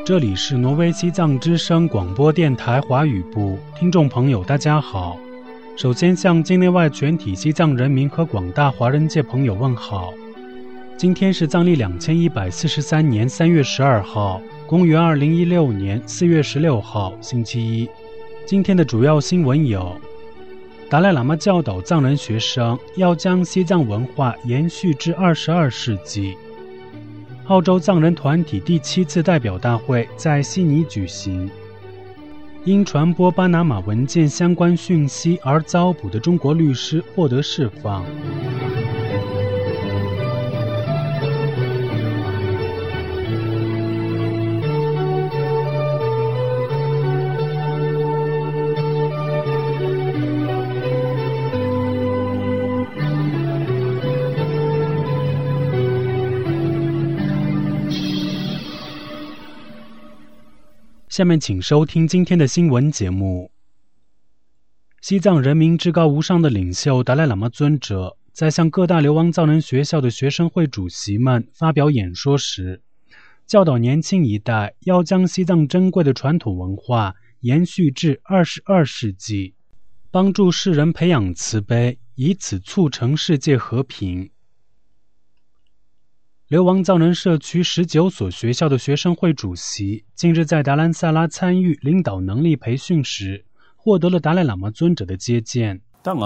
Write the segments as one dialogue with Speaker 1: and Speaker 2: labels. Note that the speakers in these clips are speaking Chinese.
Speaker 1: 这里是挪威西藏之声广播电台华语部，听众朋友大家好。首先向境内外全体西藏人民和广大华人界朋友问好。今天是藏历2143年3月12号，公元2016年4月16号，星期一。今天的主要新闻有：达赖喇嘛教导藏人学生要将西藏文化延续至22世纪。澳洲藏人团体第7次代表大会在悉尼举行。因传播巴拿马文件相关讯息而遭捕的中国律师获得释放。下面请收听今天的新闻节目。西藏人民至高无上的领袖达赖喇嘛尊者在向各大流亡藏人学校的学生会主席们发表演说时，教导年轻一代要将西藏珍贵的传统文化延续至22世纪，帮助世人培养慈悲，以此促成世界和平。流亡藏人社区19所学校的学生会主席近日在达兰萨拉参与领导能力培训时，获得了达赖喇嘛尊者的接见。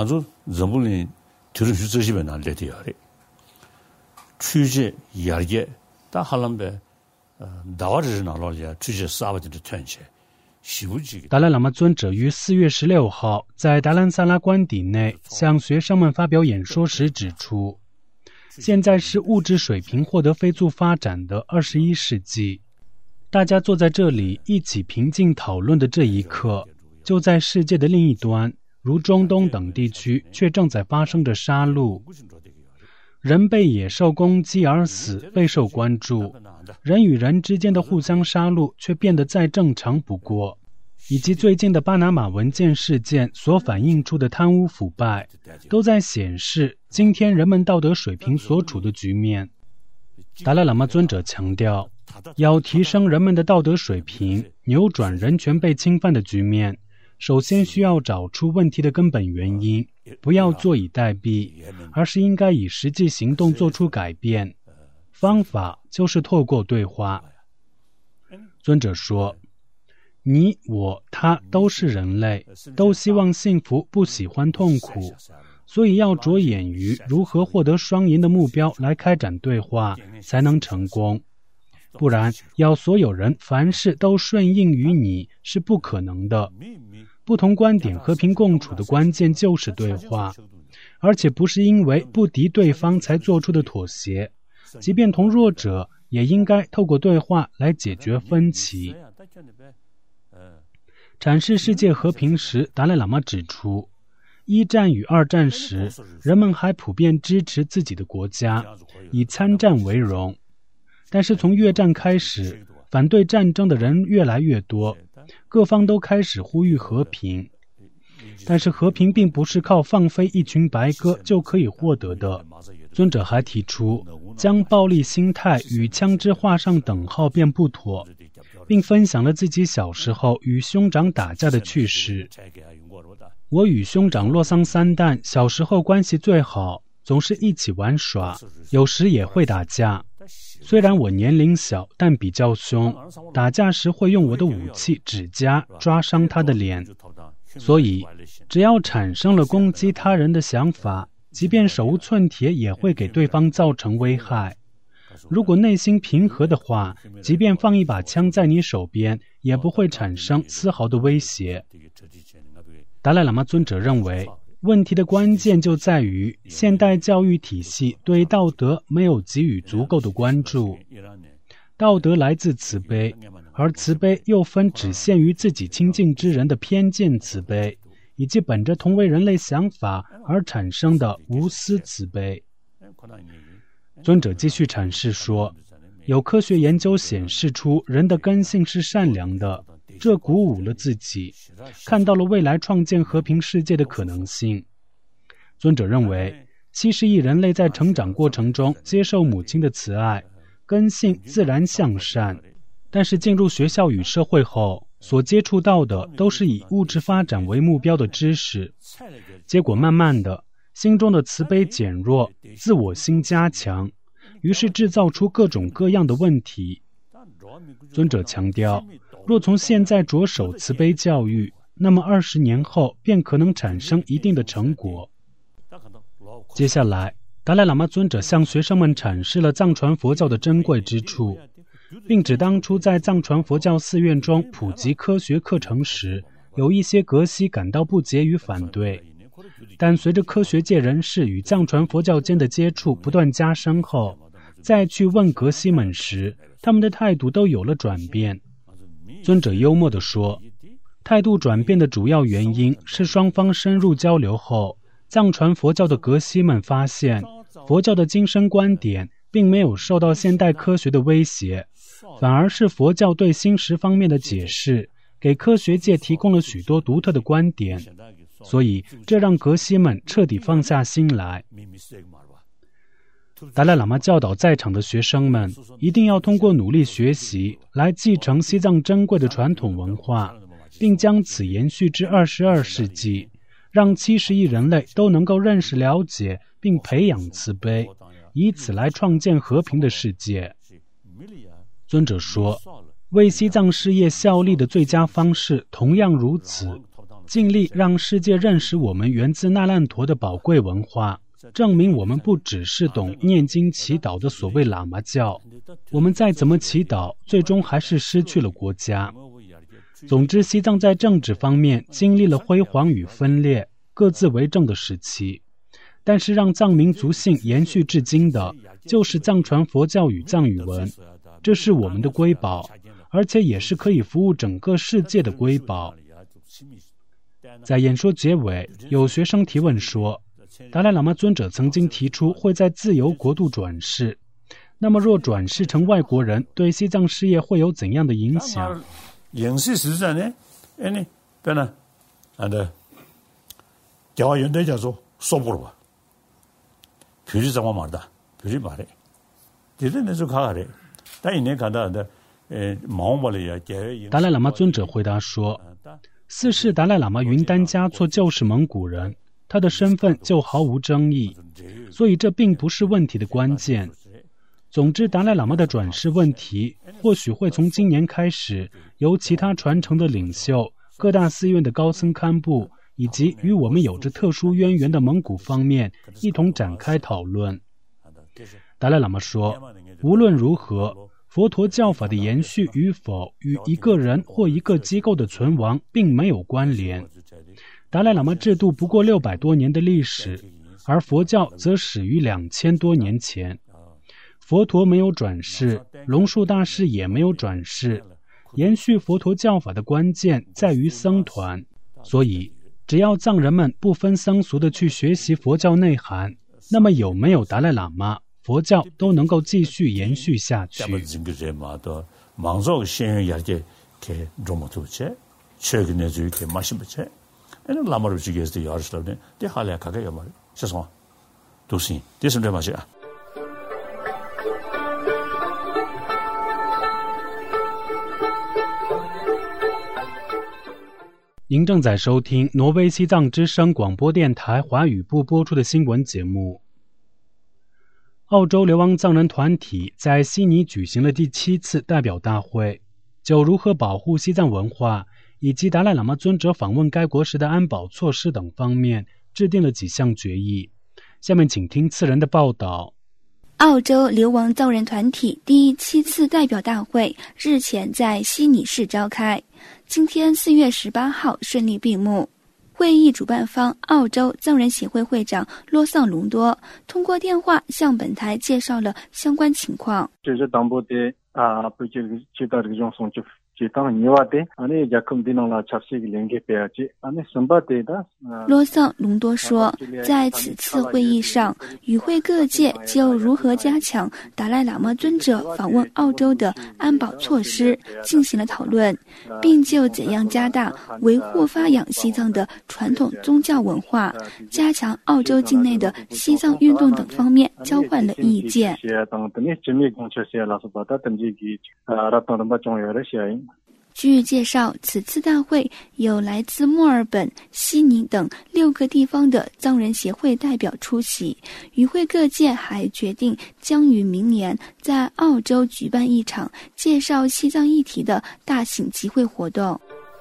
Speaker 1: 达赖喇嘛尊者于4月16号在达兰萨拉官邸内向学生们发表演说时指出，现在是物质水平获得飞速发展的21世纪，大家坐在这里一起平静讨论的这一刻，就在世界的另一端，如中东等地区却正在发生着杀戮。人被野兽攻击而死备受关注，人与人之间的互相杀戮却变得再正常不过，以及最近的巴拿马文件事件所反映出的贪污腐败，都在显示今天人们道德水平所处的局面。达赖喇嘛尊者强调，要提升人们的道德水平，扭转人权被侵犯的局面，首先需要找出问题的根本原因，不要坐以待毙，而是应该以实际行动做出改变。方法就是透过对话。尊者说，你我他都是人类，都希望幸福，不喜欢痛苦，所以要着眼于如何获得双赢的目标来开展对话，才能成功。不然要所有人凡事都顺应于你是不可能的。不同观点和平共处的关键就是对话，而且不是因为不敌对方才做出的妥协，即便同弱者也应该透过对话来解决分歧。阐释世界和平时，达赖喇嘛指出，一战与二战时，人们还普遍支持自己的国家，以参战为荣。但是从越战开始，反对战争的人越来越多，各方都开始呼吁和平。但是和平并不是靠放飞一群白鸽就可以获得的。尊者还提出，将暴力心态与枪支画上等号便不妥，并分享了自己小时候与兄长打架的趣事。我与兄长洛桑三旦小时候关系最好，总是一起玩耍，有时也会打架。虽然我年龄小，但比较凶，打架时会用我的武器指甲抓伤他的脸。所以只要产生了攻击他人的想法，即便手无寸铁也会给对方造成危害。如果内心平和的话，即便放一把枪在你手边，也不会产生丝毫的威胁。达赖喇嘛尊者认为，问题的关键就在于现代教育体系对道德没有给予足够的关注。道德来自慈悲，而慈悲又分只限于自己亲近之人的偏见慈悲，以及本着同为人类想法而产生的无私慈悲。尊者继续阐释说，有科学研究显示出人的根性是善良的，这鼓舞了自己，看到了未来创建和平世界的可能性。尊者认为，70亿人类在成长过程中接受母亲的慈爱，根性自然向善， 但是进入学校与社会后，所接触到的都是以物质发展为目标的知识，结果慢慢的，心中的慈悲减弱，自我心加强，于是制造出各种各样的问题。尊者强调，若从现在着手慈悲教育，那么20年后便可能产生一定的成果。接下来，达赖喇嘛尊者向学生们阐释了藏传佛教的珍贵之处，并指当初在藏传佛教寺院中普及科学课程时，有一些格西感到不解与反对，但随着科学界人士与藏传佛教间的接触不断加深后，再去问格西们时，他们的态度都有了转变。尊者幽默地说，态度转变的主要原因是双方深入交流后，藏传佛教的格西们发现，佛教的精神观点并没有受到现代科学的威胁，反而是佛教对心识方面的解释，给科学界提供了许多独特的观点，所以这让格西们彻底放下心来。达赖喇嘛教导在场的学生们，一定要通过努力学习来继承西藏珍贵的传统文化，并将此延续至22世纪，让70亿人类都能够认识了解并培养慈悲，以此来创建和平的世界。尊者说，为西藏事业效力的最佳方式同样如此，尽力让世界认识我们源自那烂陀的宝贵文化，证明我们不只是懂念经祈祷的所谓喇嘛教，我们再怎么祈祷，最终还是失去了国家。总之，西藏在政治方面经历了辉煌与分裂，各自为政的时期，但是让藏民族性延续至今的，就是藏传佛教与藏语文，这是我们的瑰宝，而且也是可以服务整个世界的瑰宝。在演说结尾，有学生提问说，达赖喇嘛尊者曾经提出会在自由国度转世，那么若转世成外国人，对西藏事业会有怎样的影响？达赖喇嘛尊者回答说，4世达赖喇嘛云丹嘉措就是蒙古人，他的身份就毫无争议，所以这并不是问题的关键。总之，达赖喇嘛的转世问题或许会从今年开始由其他传承的领袖、各大寺院的高僧堪布以及与我们有着特殊渊源的蒙古方面一同展开讨论。达赖喇嘛说，无论如何，佛陀教法的延续与否与一个人或一个机构的存亡并没有关联。达赖喇嘛制度不过600多年的历史，而佛教则始于2000多年前。佛陀没有转世，龙树大师也没有转世，延续佛陀教法的关键在于僧团，所以只要藏人们不分僧俗的去学习佛教内涵，那么有没有达赖喇嘛，佛教都能够继续延续下去。您正在收听挪威西藏之声广播电台华语部播出的新闻节目。澳洲流亡藏人团体在悉尼举行了第7次代表大会，就如何保护西藏文化以及达赖喇嘛尊者访问该国时的安保措施等方面制定了几项决议。下面请听次人的报道。
Speaker 2: 澳洲流亡藏人团体第7次代表大会日前在悉尼市召开，今天4月18号顺利闭幕。会议主办方澳洲藏人协会会长洛桑隆多通过电话向本台介绍了相关情况。洛桑隆多说，在此次会议上，与会各界就如何加强达赖喇嘛尊者访问澳洲的安保措施进行了讨论，并就怎样加大维护发扬西藏的传统宗教文化，加强澳洲境内的西藏运动等方面交换了意见。据介绍，此次大会有来自墨尔本、悉尼等6个地方的藏人协会代表出席。与会各界还决定将于明年在澳洲举办一场介绍西藏议题的大型集会活动。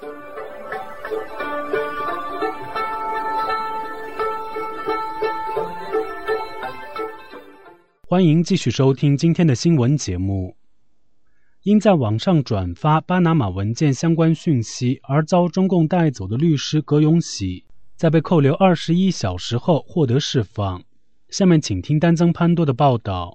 Speaker 1: 欢迎继续收听今天的新闻节目。因在网上转发巴拿马文件相关讯息而遭中共带走的律师葛永喜，在被扣留21小时后获得释放。下面请听丹增潘多的报道。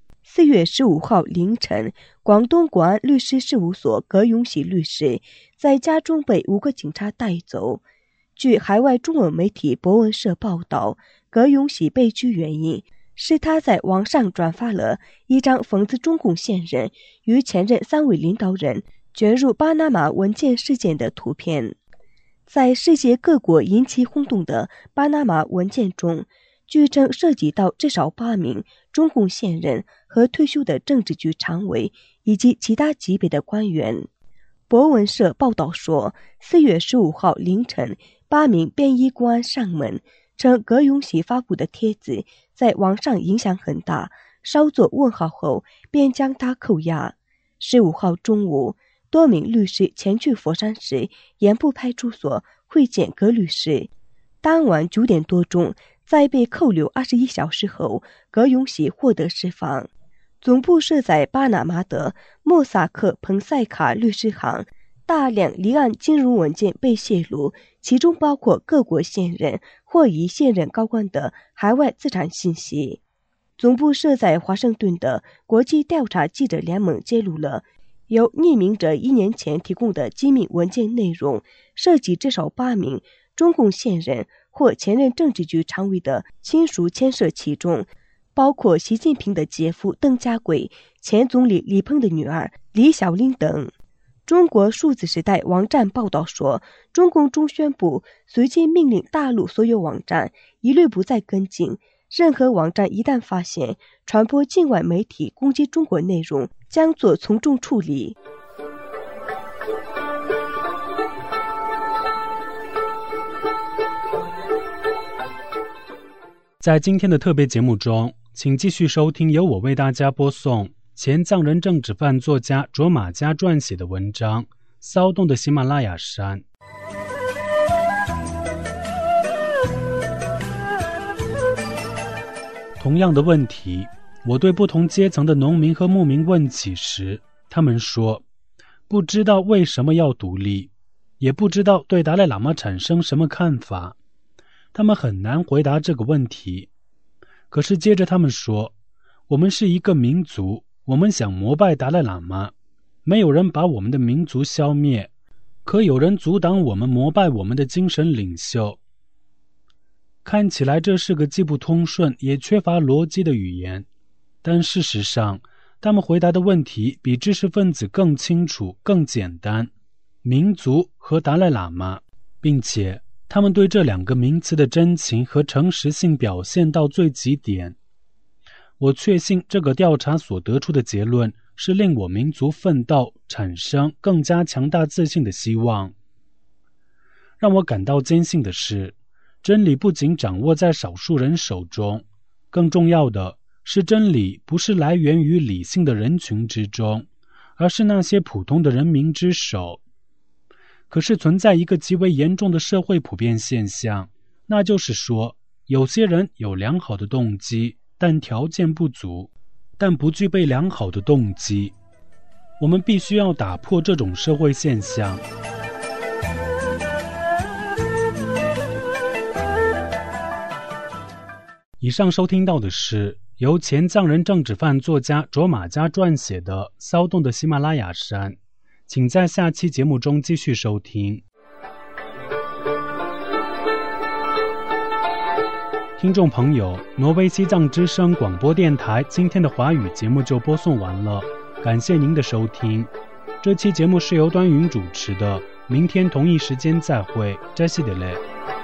Speaker 3: 4月15号凌晨，广东国安律师事务所葛永喜律师在家中被5个警察带走。据海外中文媒体博文社报道，葛永喜被拘原因是他在网上转发了一张讽刺中共现任与前任3位领导人卷入巴拿马文件事件的图片。在世界各国引起轰动的巴拿马文件中，据称涉及到至少8名中共现任和退休的政治局常委以及其他级别的官员。博文社报道说，4月15号凌晨，8名便衣公安上门，称葛永喜发布的帖子在网上影响很大，稍作问号后便将他扣押。15号中午，多名律师前去佛山市盐步派出所会见葛律师。当晚9点多钟，在被扣留21小时后，葛永喜获得释放。总部设在巴拿马的莫萨克彭塞卡律师行，大量离岸金融文件被泄露，其中包括各国现任或已现任高官的海外资产信息。总部设在华盛顿的国际调查记者联盟揭露了由匿名者1年前提供的机密文件内容，涉及至少8名中共现任或前任政治局常委的亲属牵涉其中，包括习近平的姐夫邓家贵、前总理李鹏的女儿李小玲等。中国数字时代网站报道说，中共中宣部随即命令大陆所有网站一律不再跟进，任何网站一旦发现传播境外媒体攻击中国内容，将做从重处理。
Speaker 1: 在今天的特别节目中，请继续收听由我为大家播送前藏人政治犯作家卓玛加撰写的文章《骚动的喜马拉雅山》。同样的问题，我对不同阶层的农民和牧民问起时，他们说不知道为什么要独立，也不知道对达赖喇嘛产生什么看法，他们很难回答这个问题。可是接着他们说，我们是一个民族，我们想膜拜达赖喇嘛，没有人把我们的民族消灭，可有人阻挡我们膜拜我们的精神领袖。看起来这是个既不通顺也缺乏逻辑的语言，但事实上他们回答的问题比知识分子更清楚更简单，民族和达赖喇嘛，并且他们对这2个名词的真情和诚实性表现到最极点。我确信这个调查所得出的结论是令我民族奋斗产生更加强大自信的希望。让我感到坚信的是，真理不仅掌握在少数人手中，更重要的是真理不是来源于理性的人群之中，而是那些普通的人民之手。可是存在一个极为严重的社会普遍现象，那就是说，有些人有良好的动机，但条件不足，但不具备良好的动机。我们必须要打破这种社会现象。以上收听到的是由前藏人政治犯作家卓玛加撰写的《骚动的喜马拉雅山》，请在下期节目中继续收听。听众朋友，挪威西藏之声广播电台今天的华语节目就播送完了，感谢您的收听。这期节目是由端云主持的，明天同一时间再会，扎西德勒。